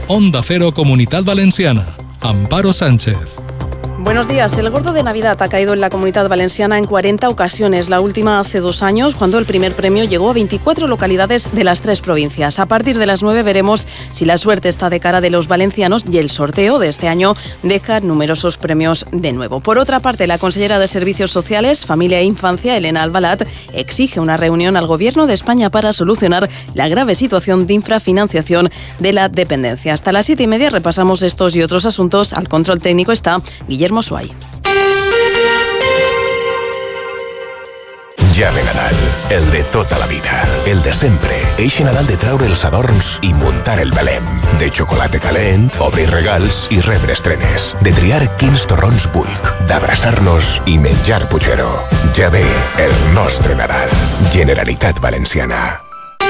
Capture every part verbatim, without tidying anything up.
Onda Cero Comunidad Valenciana. Amparo Sánchez. Buenos días. El gordo de Navidad ha caído en la Comunidad Valenciana en cuarenta ocasiones, la última hace dos años, cuando el primer premio llegó a veinticuatro localidades de las tres provincias. A partir de las nueve veremos si la suerte está de cara de los valencianos y el sorteo de este año deja numerosos premios de nuevo. Por otra parte, la consellera de Servicios Sociales, Familia e Infancia, Elena Albalat, exige una reunión al Gobierno de España para solucionar la grave situación de infrafinanciación de la dependencia. Hasta las siete y media repasamos estos y otros asuntos. Al control técnico está Guillermo Suay. Ja ve Nadal, el de tota la vida, el de sempre. Eixe Nadal de traure els adorns i muntar el Belém. De xocolate calent, obrir regals i rebre estrenes. De triar quins torrons vull, d'abraçar-nos i menjar puigero. Ja ve el nostre Nadal. Generalitat Valenciana.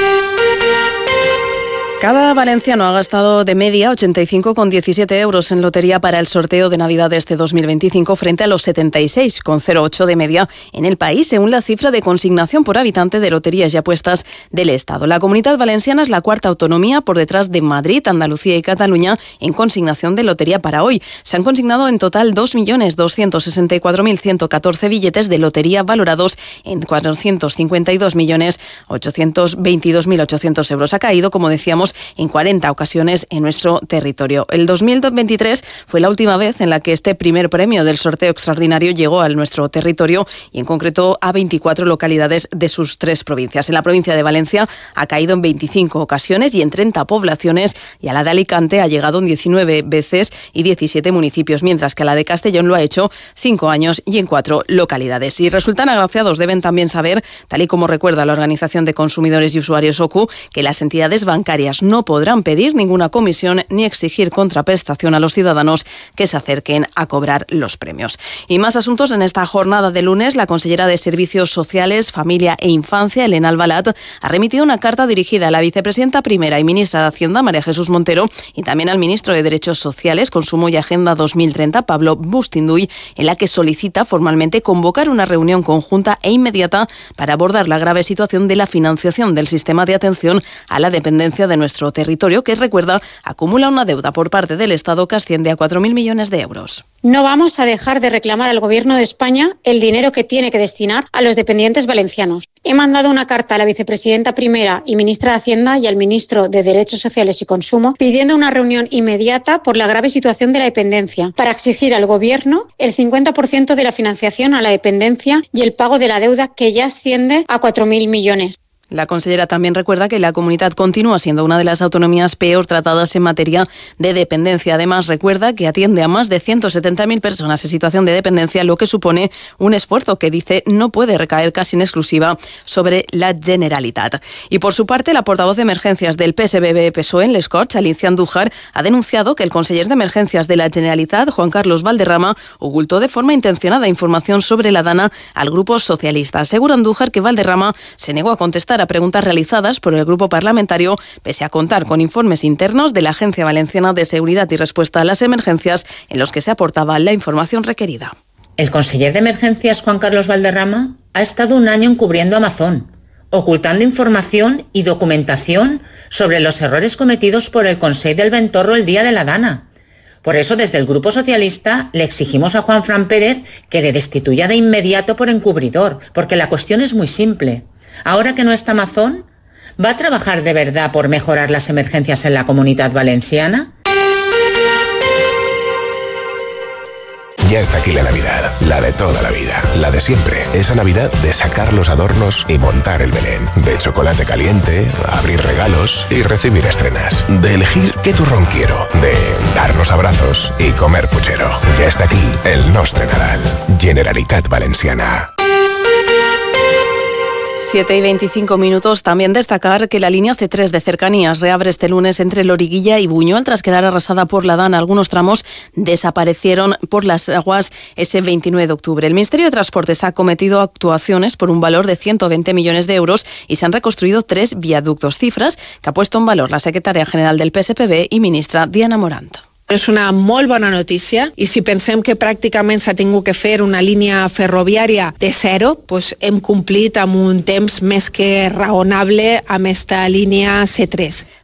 Cada valenciano ha gastado de media ochenta y cinco coma diecisiete euros en lotería para el sorteo de Navidad de este dos mil veinticinco frente a los setenta y seis coma cero ocho de media en el país, según la cifra de consignación por habitante de loterías y apuestas del Estado. La Comunidad Valenciana es la cuarta autonomía por detrás de Madrid, Andalucía y Cataluña en consignación de lotería para hoy. Se han consignado en total dos millones doscientos sesenta y cuatro mil ciento catorce billetes de lotería valorados en cuatrocientos cincuenta y dos millones ochocientos veintidós mil ochocientos euros. Ha caído, como decíamos, en cuarenta ocasiones en nuestro territorio. El dos mil veintitrés fue la última vez en la que este primer premio del sorteo extraordinario llegó a nuestro territorio y en concreto a veinticuatro localidades de sus tres provincias. En la provincia de Valencia ha caído en veinticinco ocasiones y en treinta poblaciones, y a la de Alicante ha llegado en diecinueve veces y diecisiete municipios, mientras que a la de Castellón lo ha hecho cinco años y en cuatro localidades. Y resultan agraciados, deben también saber, tal y como recuerda la Organización de Consumidores y Usuarios O C U, que las entidades bancarias no podrán pedir ninguna comisión ni exigir contraprestación a los ciudadanos que se acerquen a cobrar los premios. Y más asuntos en esta jornada de lunes. La consellera de Servicios Sociales, Familia e Infancia, Elena Albalat, ha remitido una carta dirigida a la vicepresidenta primera y ministra de Hacienda, María Jesús Montero, y también al ministro de Derechos Sociales, Consumo y Agenda dos mil treinta, Pablo Bustinduy, en la que solicita formalmente convocar una reunión conjunta e inmediata para abordar la grave situación de la financiación del sistema de atención a la dependencia de nuestro nuestro territorio, que, recuerda, acumula una deuda por parte del Estado que asciende a cuatro mil millones de euros. No vamos a dejar de reclamar al Gobierno de España el dinero que tiene que destinar a los dependientes valencianos. He mandado una carta a la vicepresidenta primera y ministra de Hacienda y al ministro de Derechos Sociales y Consumo pidiendo una reunión inmediata por la grave situación de la dependencia para exigir al Gobierno el cincuenta por ciento de la financiación a la dependencia y el pago de la deuda, que ya asciende a cuatro mil millones. La consellera también recuerda que la comunidad continúa siendo una de las autonomías peor tratadas en materia de dependencia. Además, recuerda que atiende a más de ciento setenta mil personas en situación de dependencia, lo que supone un esfuerzo que, dice, no puede recaer casi en exclusiva sobre la Generalitat. Y por su parte, la portavoz de emergencias del P S B B-P S O E en Les Corts, Alicia Andújar, ha denunciado que el conseller de emergencias de la Generalitat, Juan Carlos Valderrama, ocultó de forma intencionada información sobre la DANA al grupo socialista. Asegura Andújar que Valderrama se negó a contestar a preguntas realizadas por el grupo parlamentario, pese a contar con informes internos de la Agencia Valenciana de Seguridad y Respuesta a las Emergencias en los que se aportaba la información requerida. El conseller de Emergencias, Juan Carlos Valderrama, ha estado un año encubriendo Amazon, ocultando información y documentación sobre los errores cometidos por el Consell del Ventorro el día de la DANA. Por eso, desde el Grupo Socialista, le exigimos a Juan Fran Pérez que le destituya de inmediato por encubridor, porque la cuestión es muy simple. Ahora que no está Amazon, ¿va a trabajar de verdad por mejorar las emergencias en la Comunidad Valenciana? Ya está aquí la Navidad, la de toda la vida, la de siempre. Esa Navidad de sacar los adornos y montar el Belén. De chocolate caliente, abrir regalos y recibir estrenas. De elegir qué turrón quiero. De darnos abrazos y comer puchero. Ya está aquí el nostre Nadal. Generalitat Valenciana. siete y veinticinco minutos. También destacar que la línea C tres de cercanías reabre este lunes entre Loriguilla y Buñol tras quedar arrasada por la DANA. Algunos tramos desaparecieron por las aguas ese veintinueve de octubre. El Ministerio de Transportes ha acometido actuaciones por un valor de ciento veinte millones de euros y se han reconstruido tres viaductos, cifras que ha puesto en valor la secretaria general del P S P B y ministra Diana Morant. És una molt bona notícia i si pensem que pràcticament s'ha tingut que fer una línia ferroviària de zero, doncs hem complit amb un temps més que raonable amb esta línia C tres.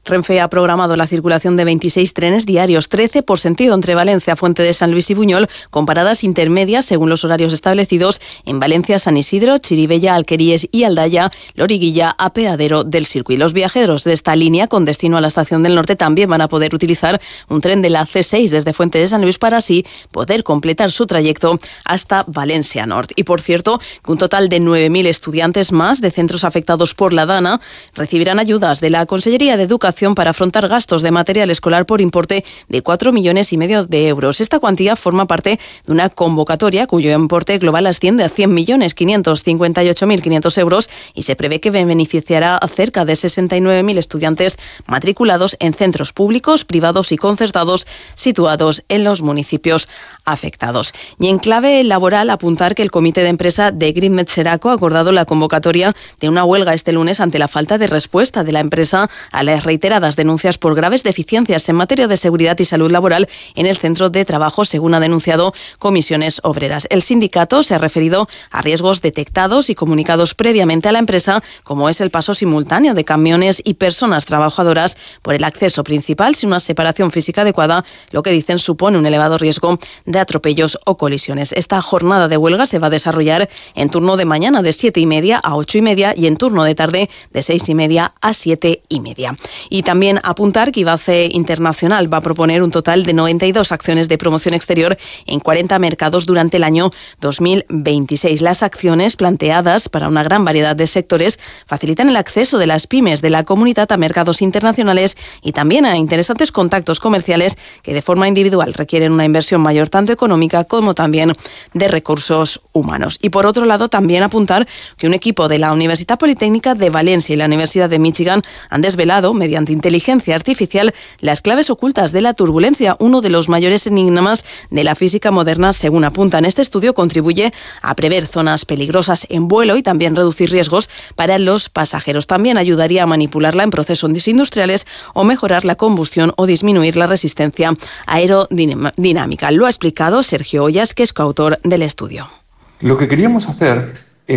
Renfe ha programado la circulación de veintiséis trenes diarios, trece por sentido entre Valencia, Fuente de San Luis y Buñol, con paradas intermedias según los horarios establecidos en Valencia, San Isidro, Chirivella, Alqueríes y Aldaya, Loriguilla, Apeadero del Circo. Y los viajeros de esta línea con destino a la Estación del Norte también van a poder utilizar un tren de la C seis desde Fuente de San Luis para así poder completar su trayecto hasta Valencia Norte. Y por cierto, que un total de nueve mil estudiantes más de centros afectados por la DANA recibirán ayudas de la Consellería de Educación para afrontar gastos de material escolar por importe de cuatro millones y medio de euros. Esta cuantía forma parte de una convocatoria cuyo importe global asciende a cien millones quinientos cincuenta y ocho mil quinientos euros y se prevé que beneficiará a cerca de sesenta y nueve mil estudiantes matriculados en centros públicos, privados y concertados situados en los municipios afectados. Y en clave laboral, apuntar que el comité de empresa de Greenmed Seraco ha acordado la convocatoria de una huelga este lunes ante la falta de respuesta de la empresa a las reiteradas denuncias por graves deficiencias en materia de seguridad y salud laboral en el centro de trabajo, según ha denunciado Comisiones Obreras. El sindicato se ha referido a riesgos detectados y comunicados previamente a la empresa, como es el paso simultáneo de camiones y personas trabajadoras por el acceso principal sin una separación física adecuada, lo que dicen supone un elevado riesgo de atropellos o colisiones. Esta jornada de huelga se va a desarrollar en turno de mañana de siete y media a ocho y media y en turno de tarde de seis y media a siete y media. Y también apuntar que IBACE Internacional va a proponer un total de noventa y dos acciones de promoción exterior en cuarenta mercados durante el año dos mil veintiséis. Las acciones planteadas para una gran variedad de sectores facilitan el acceso de las pymes de la comunidad a mercados internacionales y también a interesantes contactos comerciales que de forma individual requieren una inversión mayor tanto económica como también de recursos humanos. Y por otro lado, también apuntar que un equipo de la Universidad Politécnica de Valencia y la Universidad de Michigan han desvelado, mediante inteligencia artificial, las claves ocultas de la turbulencia, uno de los mayores enigmas de la física moderna, según apuntan. Este estudio contribuye a prever zonas peligrosas en vuelo y también reducir riesgos para los pasajeros. También ayudaría a manipularla en procesos industriales o mejorar la combustión o disminuir la resistencia aerodinámica. Lo ha explicado Sergio Ollas, que es coautor del estudio. Lo que queríamos hacer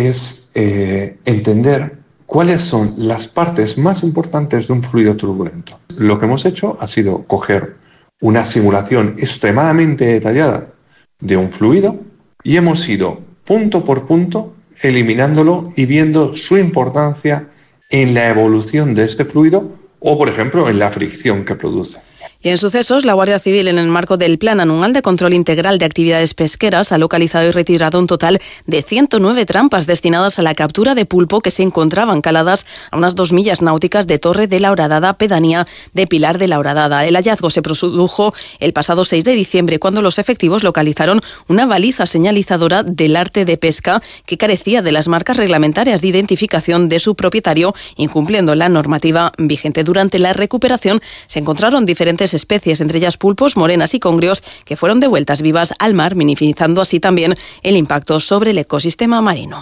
es eh, entender cuáles son las partes más importantes de un fluido turbulento. Lo que hemos hecho ha sido coger una simulación extremadamente detallada de un fluido y hemos ido punto por punto eliminándolo y viendo su importancia en la evolución de este fluido o, por ejemplo, en la fricción que produce. Y en sucesos, la Guardia Civil, en el marco del Plan Anual de Control Integral de Actividades Pesqueras, ha localizado y retirado un total de ciento nueve trampas destinadas a la captura de pulpo que se encontraban caladas a unas dos millas náuticas de Torre de la Horadada, pedanía de Pilar de la Horadada. El hallazgo se produjo el pasado seis de diciembre, cuando los efectivos localizaron una baliza señalizadora del arte de pesca que carecía de las marcas reglamentarias de identificación de su propietario, incumpliendo la normativa vigente. Durante la recuperación se encontraron diferentes especies, entre ellas pulpos, morenas y congrios, que fueron devueltas vivas al mar, minimizando así también el impacto sobre el ecosistema marino.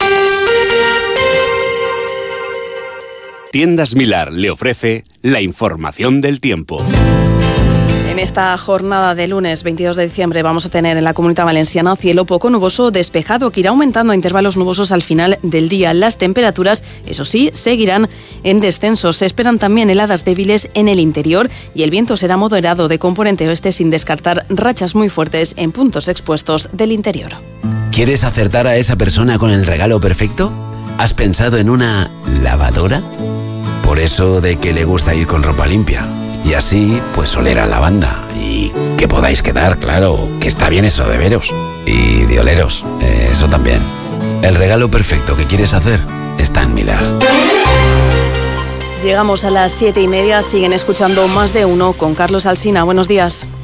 Tiendas Milar le ofrece la información del tiempo. En esta jornada de lunes veintidós de diciembre vamos a tener en la Comunidad Valenciana cielo poco nuboso despejado, que irá aumentando a intervalos nubosos al final del día. Las temperaturas, eso sí, seguirán en descenso. Se esperan también heladas débiles en el interior y el viento será moderado de componente oeste, sin descartar rachas muy fuertes en puntos expuestos del interior. ¿Quieres acertar a esa persona con el regalo perfecto? ¿Has pensado en una lavadora? Por eso de que le gusta ir con ropa limpia. Y así, pues oler a lavanda. Y que podáis quedar, claro, que está bien eso de veros. Y de oleros, eh, eso también. El regalo perfecto que quieres hacer está en Milar. Llegamos a las siete y media, siguen escuchando Más de Uno con Carlos Alsina. Buenos días.